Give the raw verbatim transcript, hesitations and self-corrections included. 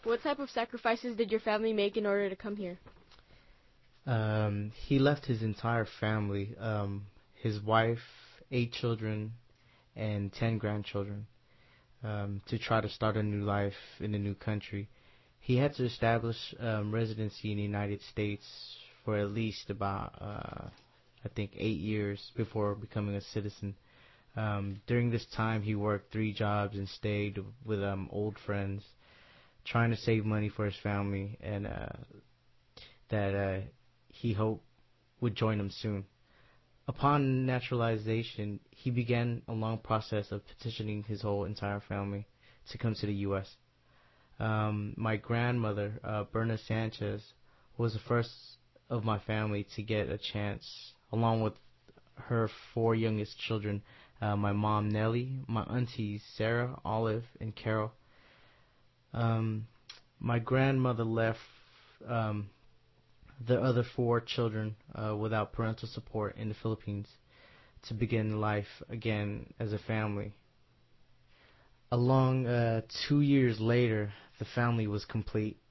What type of sacrifices did your family make in order to come here? Um, he left his entire family, um, his wife, eight children, and ten grandchildren, um, to try to start a new life in a new country. He had to establish um, residency in the United States for at least about, uh, I think, eight years before becoming a citizen. Um, during this time, he worked three jobs and stayed with um, old friends, trying to save money for his family, and uh, that uh, he hoped would join him soon. Upon naturalization, he began a long process of petitioning his whole entire family to come to the U S. Um, my grandmother, uh, Berna Sanchez, was the first of my family to get a chance, along with her four youngest children, uh, my mom Nellie, my aunties Sarah, Olive, and Carol. Um, my grandmother left um, the other four children uh, without parental support in the Philippines to begin life again as a family. Along uh, two years later, the family was complete.